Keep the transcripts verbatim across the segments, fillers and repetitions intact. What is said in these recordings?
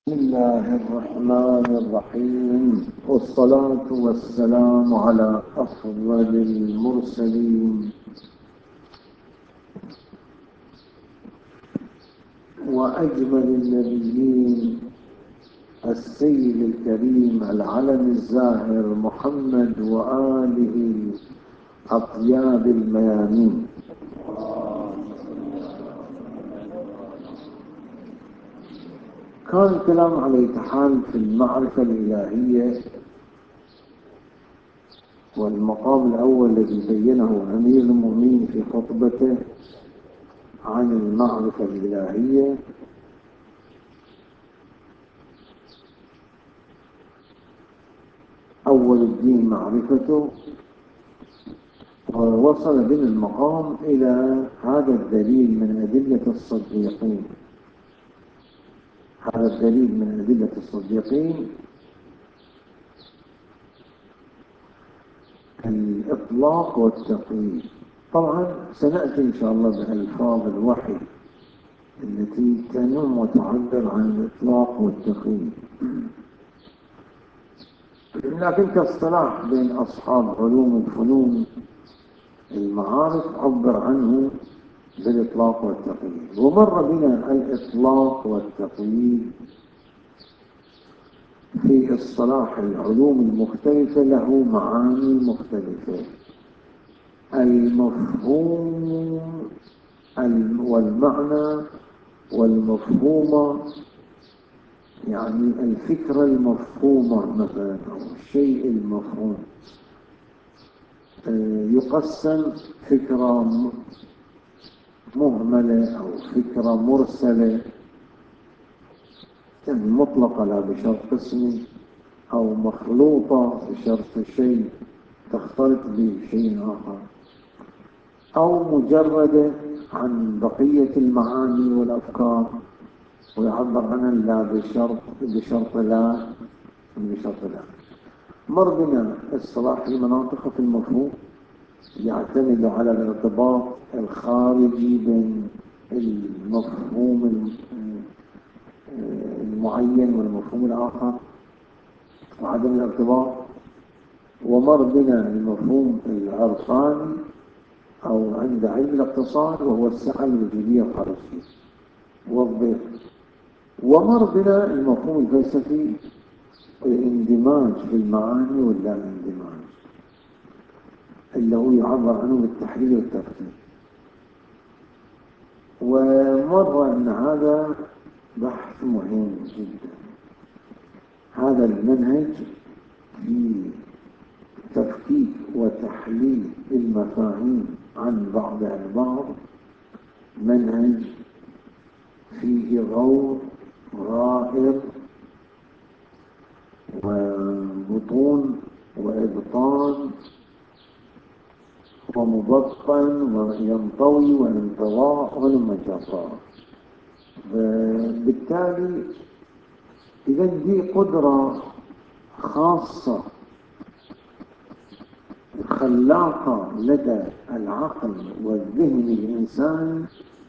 بسم الله الرحمن الرحيم، والصلاة والسلام على أفضل المرسلين وأجمل النبيين، السيد الكريم العلم الزاهر محمد وآله أطياب الميامين. كان الكلام على يتحال في المعرفة الإلهية، والمقام الأول الذي بينه أمير المؤمنين في خطبته عن المعرفة الإلهية أول الدين معرفته، ووصل بنا المقام إلى هذا الدليل من أدلة الصديقين. هذا الدليل من أدلة الصديقين الإطلاق والتقييد. طبعا سنأتي إن شاء الله بألفاظ الوحي التي تنم وتعبر عن الإطلاق والتقييد، لكن كاصطلاح بين أصحاب علوم الفنون المعارف عبر عنه بالإطلاق والتقييد. ومر بنا الإطلاق والتقييد في اصطلاح العلوم المختلفة له معاني مختلفة. المفهوم والمعنى والمفهومة، يعني الفكرة المفهومة مثلا أو الشيء المفهوم، يقسم فكرة مهملة أو فكرة مرسلة، يعني مطلقة لا بشرط قسمي، أو مخلوطة بشرط شيء تختلط بشيء آخر، أو مجردة عن بقية المعاني والأفكار ويعبر عنها لا بشرط بشرط لا بشرط لا. مر بنا اصطلاح المناطق في المفهوم يعتمد على الارتباط الخارجي بين المفهوم المعين والمفهوم الآخر وعدم الارتباط. ومر بنا المفهوم العرفاني أو عند علم الاقتصاد وهو السعة الوجودية الخارجية والضيق. ومر بنا المفهوم الفلسفي الاندماج في المعاني واللا اندماج اللي هو يعبر عنه بالتحليل والتفكير. ومر أن هذا بحث مهم جدا، هذا المنهج في تفكيك وتحليل المفاهيم عن بعضها البعض منهج فيه غور غائر وبطون وإبطان ومبطن وينطوي وانطواء والمجرى. بالتالي إذا دي قدرة خاصة خلاقة لدى العقل والذهن الإنساني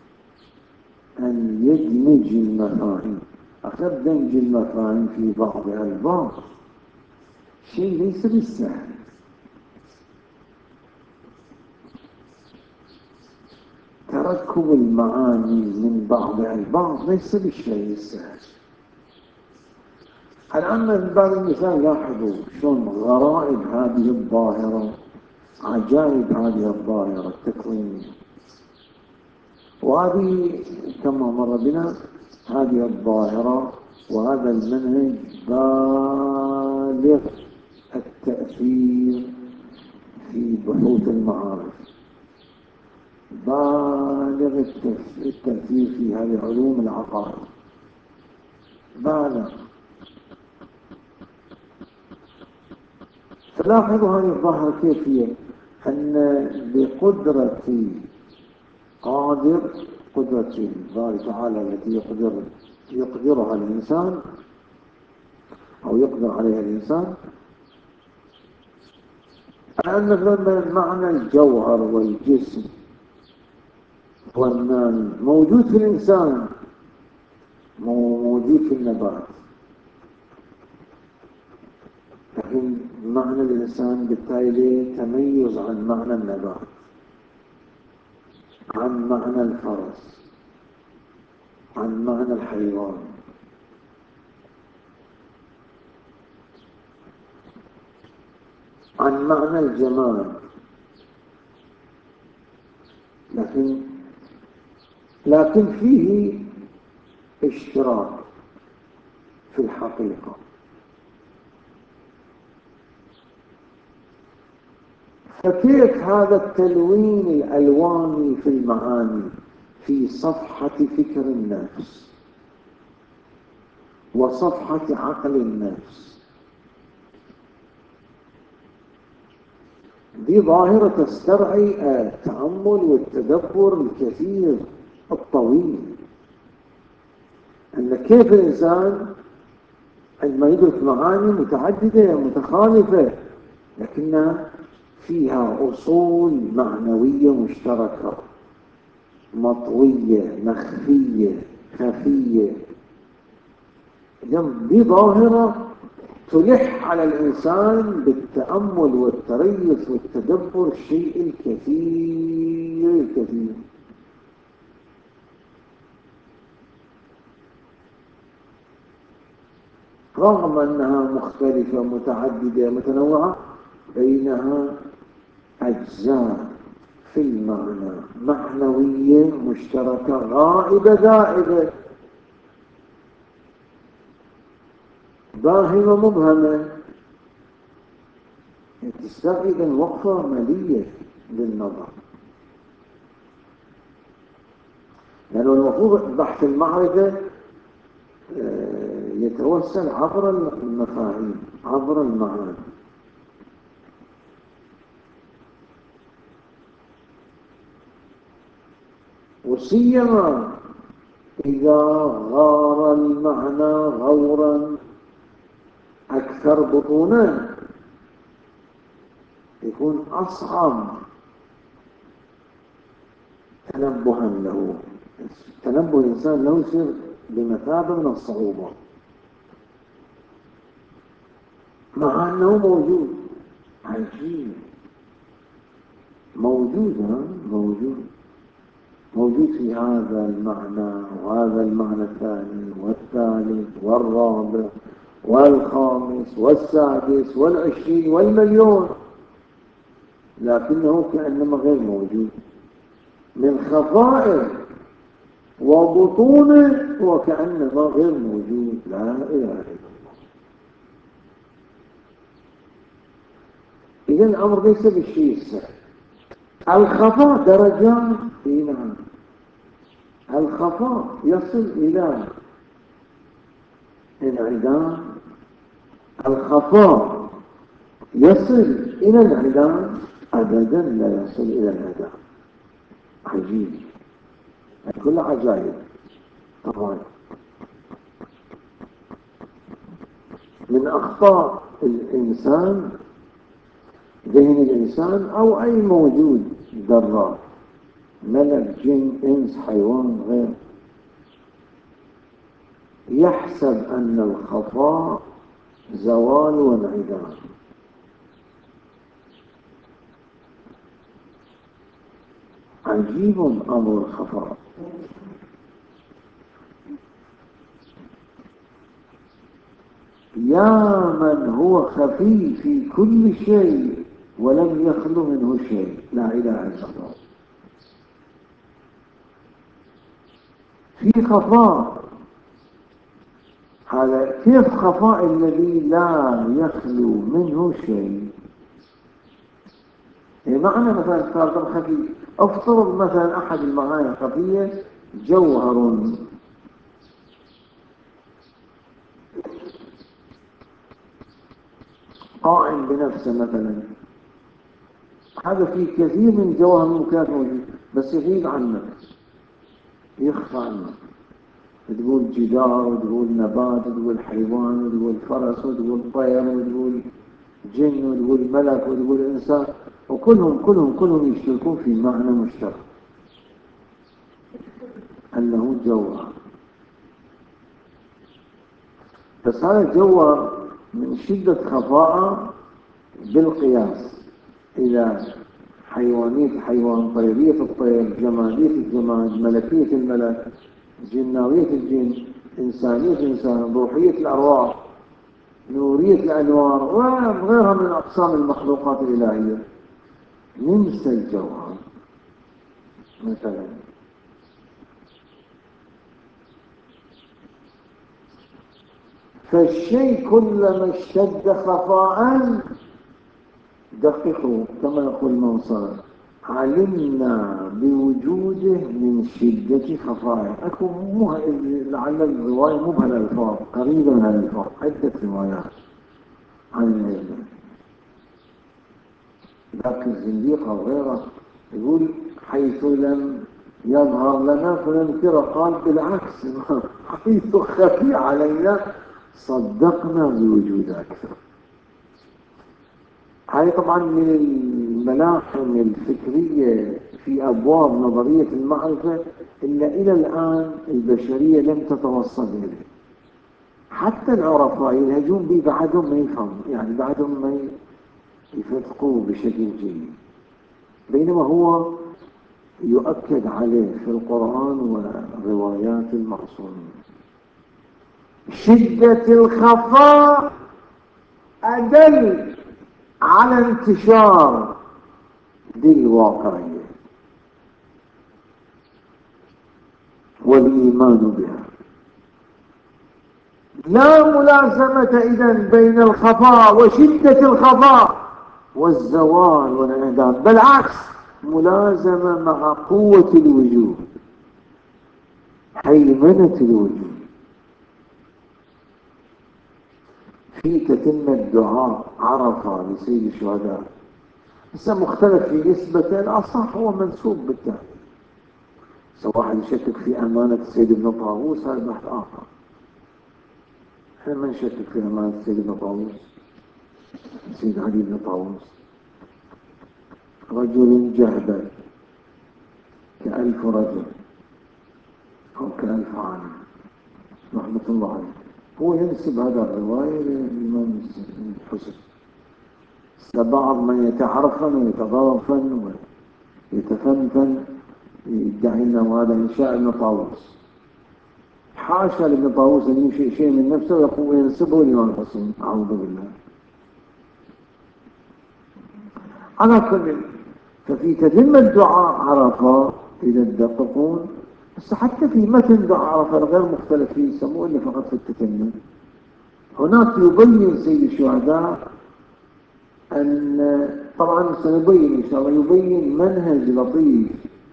أن يدمج المفاهيم. أخذ دمج المفاهيم في بعضها البعض شيء ليس بالسهل. تركب المعاني من بعضها البعض ليس بالشيء السهل. الآن من باب المثال لاحظوا شلون غرائب هذه الظاهرة، عجائب هذه الظاهرة التكوينية. وهذه كما مر بنا هذه الظاهرة وهذا المنهج بالغ التأثير في بحوث المعارف، بالغ التأثير في هذه علوم العقائد، بالغ. فلاحظوا هذه الظاهرة كيف هي، أن بقدرة قادر، قدرة الله تعالى التي يقدر يقدرها الإنسان أو يقدر عليها الإنسان، أن مثلا معنى الجوهر والجسم والمال موجود في الإنسان موجود في النبات، لكن معنى الإنسان بالتالي تميز عن معنى النبات، عن معنى الفرس، عن معنى الحيوان. عن معنى الجمال. لكن لكن فيه اشتراك في الحقيقة. فكيف هذا التلوين الألواني في المعاني في صفحة فكر النفس وصفحة عقل النفس؟ دي ظاهرة تسترعي التأمل والتدبر الكثير الطويل، أن كيف الإنسان عندما يدرك معاني متعددة متخالفة لكنها فيها أصول معنوية مشتركة، مطوية مخفية خفية. دي ظاهرة تلح على الإنسان بالتأمل والتريث والتدبر الشيء الكثير الكثير. رغم أنها مختلفة متعددة متنوعة، بينها أجزاء في المعنى معنوية مشتركة غائبة ذائبة، باهمة مبهمة، تستغرق وقفة ملية للنظر. لأنه يعني المفروض بحث المعرفة يتوسل عبر المفاهيم عبر المعاني. وسيما إذا غار المعنى غورا أكثر بطونا يكون أصعب تنبها له. تنبه الإنسان له يصير بمثابة من الصعوبة، مع أنه موجود. عجيب، موجود ها؟ موجود موجود في هذا المعنى وهذا المعنى الثاني والثالث والرابع والخامس والسادس والعشرين والمليون، لكنه كأنما غير موجود. من خفائه وبطونه وكأنما غير موجود. لا إله إلا الله. إذن الأمر ليس بالشيء السهل. الخفاء درجات. نعم، الخفاء يصل إلى انعدام، الخفاء يصل إلى الانعدام، أبدا لا يصل إلى الانعدام. عجيب، كل عجائب. طبعا من أخطاء الإنسان، ذهن الإنسان أو أي موجود ذرات، ملك جن إنس حيوان غير، يحسب أن الخفاء زوال وانعدام. عجيب أمر الخفاء. يا من هو خفي في كل شيء ولم يخلو منه شيء. لا إله إلا الله. في خفاء، هذا كيف خفاء الذي لا يخلو منه شيء؟ يعني معنى مثلا صار خفي، افترض مثلا أحد المعاني الخفية جوهر قائم بنفسه مثلا، هذا في كثير من جوهر المكافئ موجود بس يغيب عنك، يخفى عنك. تقول جدار وتقول نبات وتقول حيوان وتقول فرس وتقول طير وتقول جن وتقول ملك وتقول إنسان، وكلهم كلهم كلهم يشتركون في معنى مشترك، أنه جوهر. بس هذا الجوهر من شدة خفاء بالقياس إلى حيوانية حيوان، طيرية الطير، جمالية الجمال، ملكية الملك، جناوية الجن، إنسانية الإنسان، روحية الأرواح، نورية الأنوار، وغيرها من أقسام المخلوقات الإلهية. ننسى الجوهر مثلا. فالشيء كلما اشتد خفاء دققوا كما يقول المنصر، علمنا بوجوده من شدة خفائه. أكو مو لعل الرواية مو بهالألفاظ، قريبة من هالألفاظ، عدة روايات عن العلم. لكن الزنديق أو غيره يقول حيث لم يظهر لنا فننكره، قال بالعكس حيث خفي علينا صدقنا بوجود أكثر. هذه طبعا من الملاحم الفكرية في أبواب نظرية المعرفة إلا إلى الآن البشرية لم تتوصل إليه. حتى العرفاء يلهجون به بعدهم ما يفهموا، يعني بعدهم ما يفتقوه بشكل جيد، بينما هو يؤكد عليه في القرآن وروايات المعصومين. شدة الخفاء أدل على انتشار دي الواقعية والإيمان بها. لا ملازمة إذن بين الخفاء وشدة الخفاء والزوال والانعدام، بالعكس ملازمة مع قوة الوجود، هيمنة الوجود. في تتمة دعاء عرفة لسيد الشهداء، هسه مختلف في نسبته، الأصح هو منسوب بالتالي. سواء واحد يشكك في أمانة السيد ابن طاووس هذا بحث آخر. احنا ما نشكك في أمانة السيد ابن طاووس. السيد علي بن طاووس رجل جهبل كألف رجل أو كألف عالم رحمة الله عليه. هو ينسب هذا الرواية للإمام الحسن. بعض من يتعرفن ويتضارفن ويتفنفن يدعي أنه هذا إنشاء ابن طاووس. حاشا لابن طاووس أن ينشئ شيء من نفسه ويقول ينسبه للإمام الحسن، أعوذ بالله. على كل، ففي تتمة دعاء عرفة إذا تدققون، بس حتى في متن دعاء عرفة غير مختلف فيه، يسموه إلا فقط في التتمة. هناك يبين سيد الشهداء أن، طبعا سنبين إن شاء الله، يبين منهج لطيف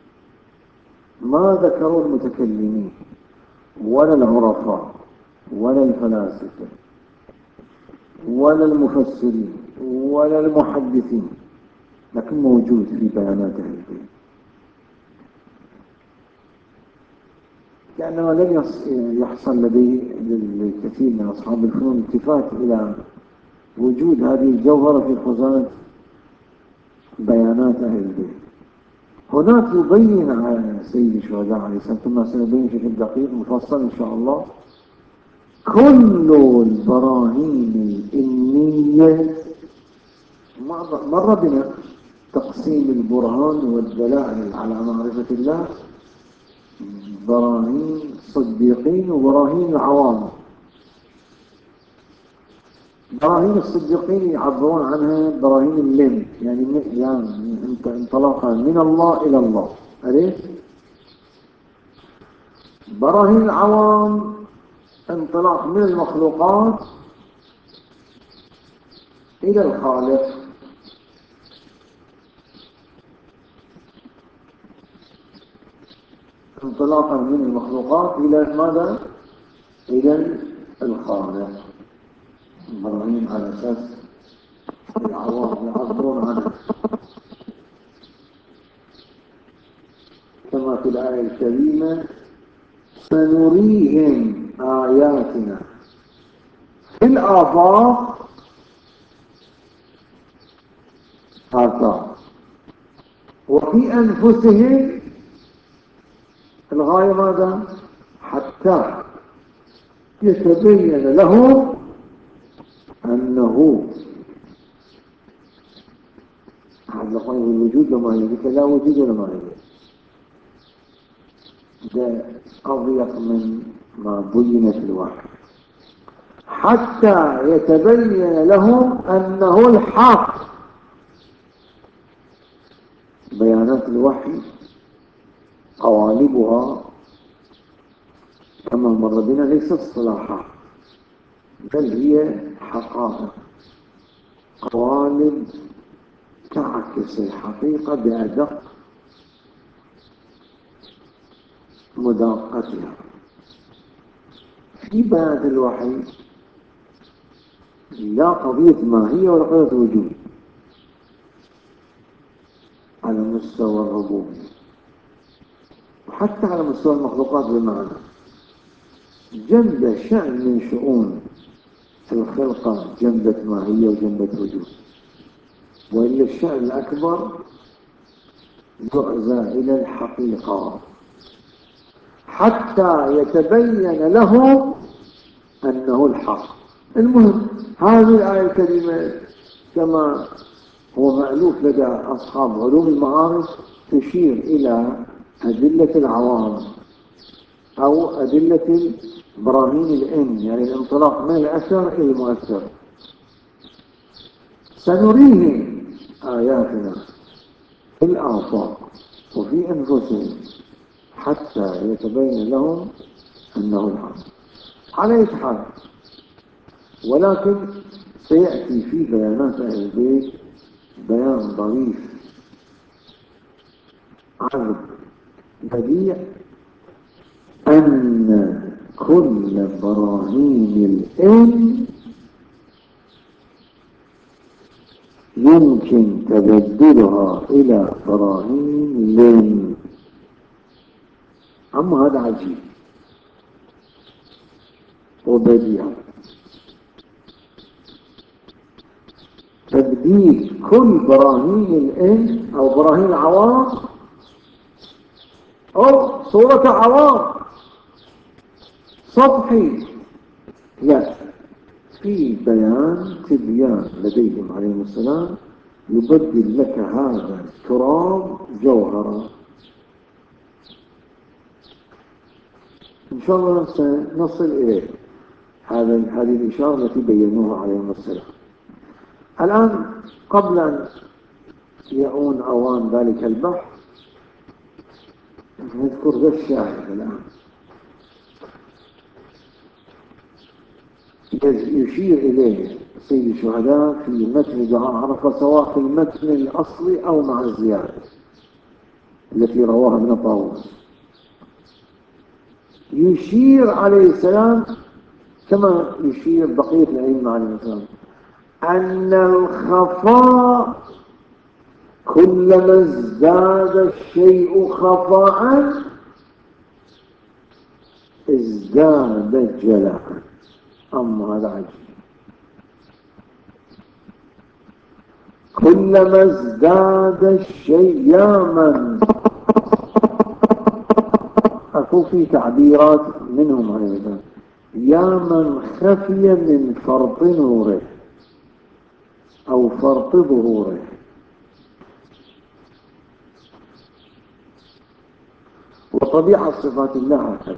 ما ذكروا المتكلمين ولا العرفاء ولا الفلاسفة ولا المفسرين ولا المحدثين، لكن موجود في بيانات أهل البيت. كأنما لم يحصل لديه للكثير من أصحاب الفنون التفات إلى وجود هذه الجوهرة في خزانة بيانات أهل البيت. هناك يبين على سيد الشهداء عليه السلام، ثم سنبين بشكل دقيق مفصل إن شاء الله كل البراهين الإلمية. مر بنا تقسيم البرهان والدلائل على معرفة الله، براهين صديقين وبراهين عوام. براهين الصديقين يعبرون عنها براهين اللم، يعني يعني انطلاقا من الله إلى الله، أليس؟ براهين العوام انطلاق من المخلوقات إلى الخالق. انطلاقا من المخلوقات إلى ماذا؟ إلى الخالق. براهين على أساس العوام يعبرون عنها، كما في الآية الكريمة سنريهم آياتنا في الآفاق آثار وفي أنفسهم. الغاية ماذا؟ حتى يتبين لهم أنه هذا قول الوجود لماهية، لا وجود لماهية. ده أضيق من ما بين في الوحي، حتى يتبين لهم أنه الحق. بيانات الوحي قوالبها كما مر بنا ليست اصطلاحات، بل هي حقائق، قوالب تعكس الحقيقة بأدق مداقتها. في بيانات الوحي لا قضية ماهية ولا قضية وجود على مستوى الربوبية، وحتى على مستوى المخلوقات بمعنى جنب شأن من شؤون الخلقة، جنبة ماهية وجنبة وجود، وإلا الشأن الأكبر يعزى إلى الحقيقة حتى يتبين لهم أنه الحق. المهم هذه الآية الكريمة كما هو مألوف لدى أصحاب علوم المعارف تشير إلى أدلة العوام أو أدلة براهين الإن، يعني الانطلاق من الأثر إلى المؤثر. سنريهم آياتنا في الآفاق وفي أنفسهم حتى يتبين لهم أنه الحق. على أي حال، ولكن سيأتي في بيانات أهل البيت بيان ظريف عذب بديع أن كل براهين الإن يمكن تبدلها إلى براهين لن. أما هذا عجيب وبديع، تبديل كل براهين الإن أو براهين العوام أو صورة عوام سطحي، لا، في بيان تبيان لديهم عليهم السلام يبدل لك هذا التراب جوهرا. إن شاء الله سنصل إليه هذا هذه الإشارة التي بينوها عليهم السلام. الآن قبل أن يؤون أوان ذلك البحث نذكر ذا الشاهد الآن يشير إليه سيد الشهداء في متن دعاء عرفة، سواء في المتن الأصلي أو مع الزيادة التي رواها ابن طاووس. يشير عليه السلام كما يشير بقية الأئمة عليه السلام أن الخفاء كلما ازداد الشيء خفاء ازداد جلاء. أما هذا عجيب، كلما ازداد الشيء يا من أكو في تعبيرات منهم عليه السلام يا من خفي من فرط نوره أو فرط ظهوره. وطبيعة صفات الله هكذا،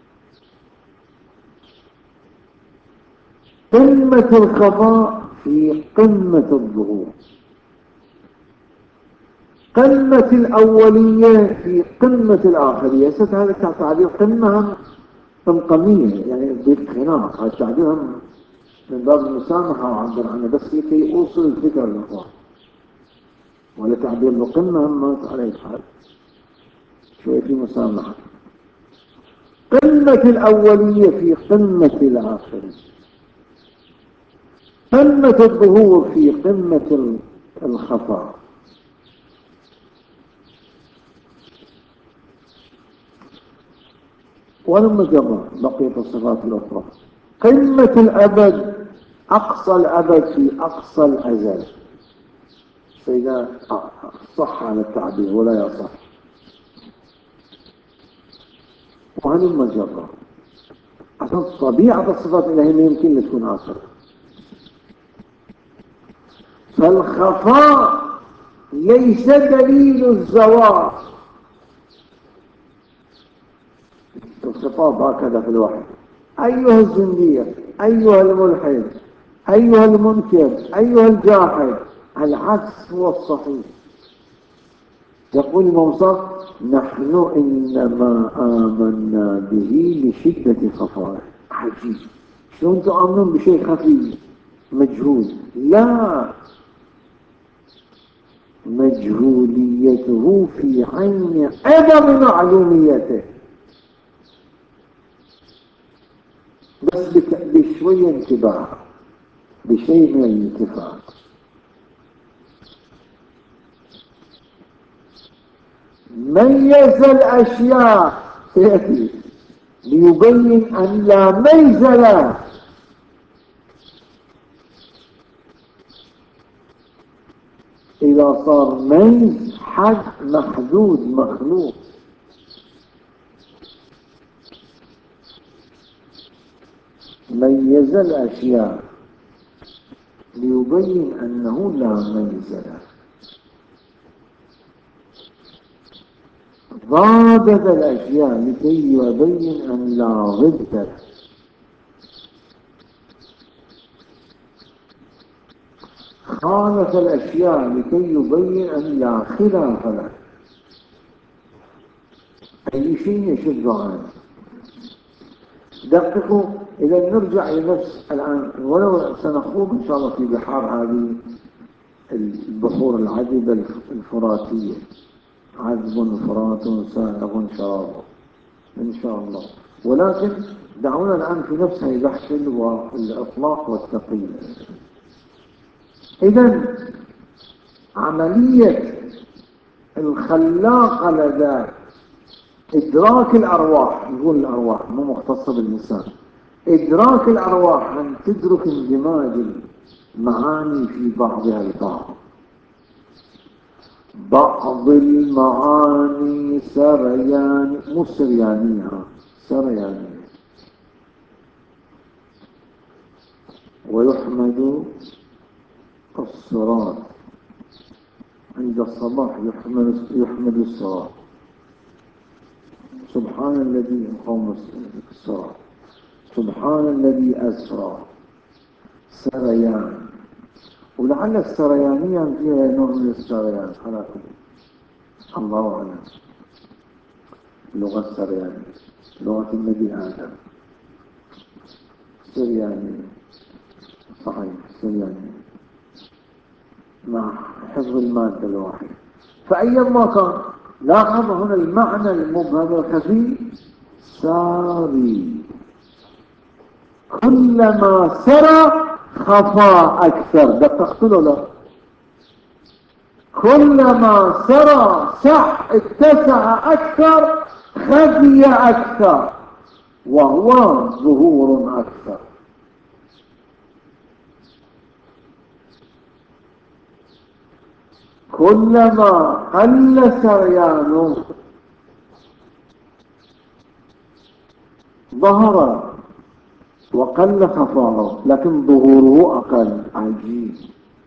قمة الخفاء في قمة الظهور، قمة الأولية في قمة الآخرية. ست هذا تعبير قمة قمقمية، يعني بالخناق، هذا التعبير من باب المسامحة وعبر عنه بس لكي أوصل الفكرة للأخوان، ولا تعبير القمة هم على الحال شوية في مسامحة. قمة الأولية في قمة الآخرية، قمة الظهور في قمة الخفاء. ولما جمع بقية الصفات الأخرى، قمة الأبد، أقصى الأبد في أقصى الأزل، فإذا صح على التعبير ولا يصح. وهلما جرى عشان طبيعة الصفات الإلهية يمكن أن تكون آخر. فالخفاء ليس دليل الزوال. الخطاب هكذا في الوحي: أيها الزنديق، أيها الملحد، أيها المنكر، أيها الجاحد. العكس هو الصحيح. يقول الموصى: نحن إنما آمنا به لشدة خفائه. عجيب، شلون تؤمنون بشيء خفي مجهول؟ لا، مجهوليته في عين عدم معلوميته. بس بشوية انتباه، بشيء من الانتفاع. ميز الأشياء سيأتي ليبين أن لا ميز له. إذا صار ميز حد محدود مخلوق. ميز الأشياء ليبين أنه لا ميز له. ضادت الأشياء لكي يبين أن لا ضد له. خالف الأشياء لكي يبين أن لا خلاف له. أي شيء يشد عنه. دققوا، إذا نرجع إلى نفس الآن، ولو سنخوض إن شاء الله في بحار هذه البحور العذبة الفراتية، عذب فرات سائغ شرابه إن شاء الله. ولكن دعونا الآن في نفس البحث والإطلاق والتقييد. إذن عملية الخلاقة لدى إدراك الأرواح، نقول الأرواح مو مختصة بالإنسان، إدراك الأرواح أن تدرك اندماج المعاني في بعضها البعض. بعض المعاني سريان، مو سريانية، سريانية. ويحمد الصراط عند الصباح، يحمد, يحمد الصراط. سبحان الذي قوم الصراط، سبحان الذي أسرى. سريان، ولعل السريانية فيها نوع من السريان على كل، الله أعلم. اللغة السريانية لغة النبي آدم، سريانية صحيح، سريانية مع حفظ المادة الواحدة. فأيما كان، لاحظ هنا المعنى المبهم الخفي: ساري. كلما سرى خفى أكثر. دققت له لا؟ كلما سرى صح اتسع أكثر، خفي أكثر، وهو ظهور أكثر. كلما قل سريانه ظهر وقل خفاءه، لكن ظهوره أقل. عجيب،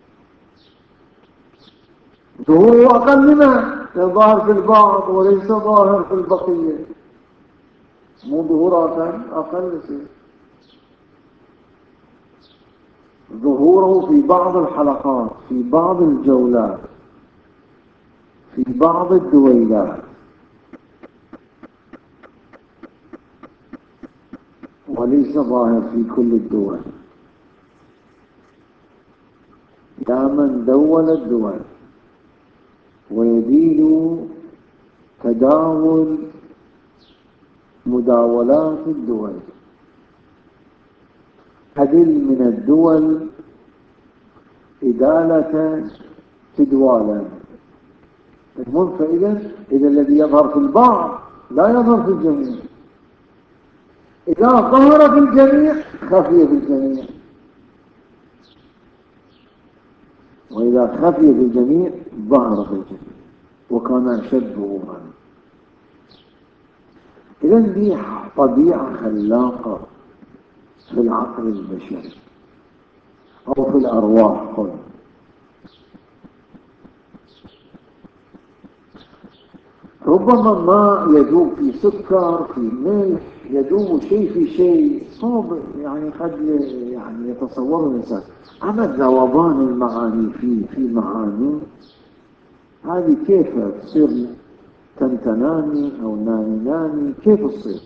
ظهوره أقل لما ظاهر في البعض وليس ظاهر في البقية. مو ظهور أقل، أقل شيء. ظهوره في بعض الحلقات، في بعض الجولات، في بعض الدويلات، وليس ظاهر في كل الدول. يا من دول الدول ويدين تداول مداولات الدول، أدل من الدول إدالة تدوالا. المهم فإذا إذا الذي يظهر في البعض لا يظهر في الجميع. إذا ظهر في الجميع خفي في الجميع، وإذا خفي في الجميع ظهر في الجميع وكان أشد ظهورا. إذن دي طبيعة خلاقة في العقل البشري أو في الأرواح كله. ربما ماء يذوب في سكر في ملح، يذوب شيء في شيء، صعب يعني قد يعني يتصوره الإنسان. أما ذوبان المعاني في في معاني هذه كيف تصير تنتناني أو نانيناني؟ كيف تصير؟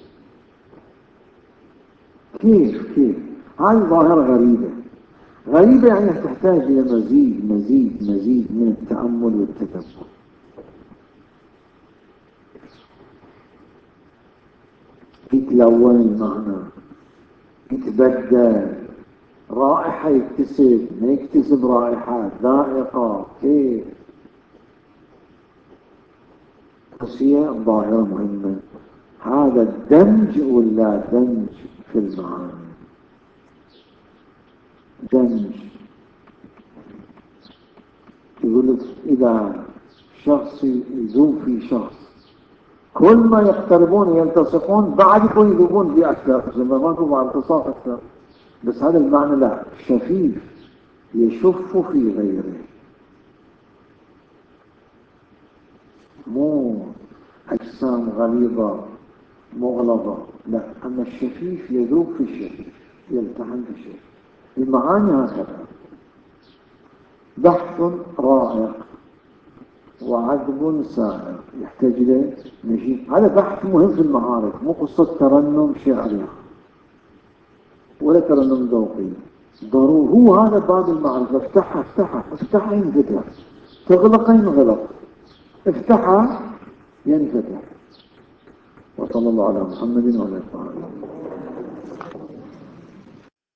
كيف كيف هذه ظاهرة غريبة غريبة يعني تحتاج إلى مزيد مزيد مزيد من التأمل والتدبر. يتلون المعنى، يتبدل، رائحة يكتسب، ما يكتسب رائحات ذائقة، كيف؟ بس هي ظاهرة مهمة، هذا الدمج ولا دمج في المعاني؟ دمج. يقول لك إذا شخص يذوب في شخص، كل ما يقتربون يلتصقون بعد يكون يذوبون في أكثر، زي ما ماكو بعد التصاق أكثر. بس هذا المعنى لا، شفيف يشف في غيره، مو أجسام غليظة مغلظة، لا، أما الشفيف يذوب في الشفيف، يلتحم في الشفيف. المعاني هكذا. بحث رائع وعذب سائر يحتاج إليه نجيب. هذا بحث مهم في المعارف، مو قصة ترنم شعري ولا ترنم ذوقي، ضروري. هو هذا باب المعرفة، افتحها افتحها افتحها ينفتح، تغلق ينغلق، افتحها ينفتح. وصلى الله على محمد وعلى آله.